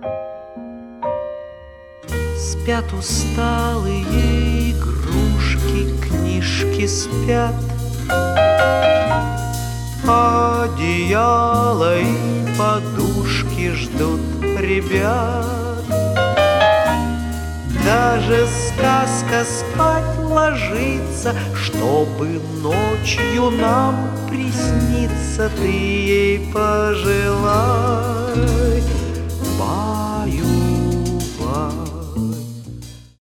Спят усталые игрушки, книжки спят, одеяло и подушки ждут ребят. Даже сказка спать ложится, чтобы ночью нам присниться. Ты ей пожелай.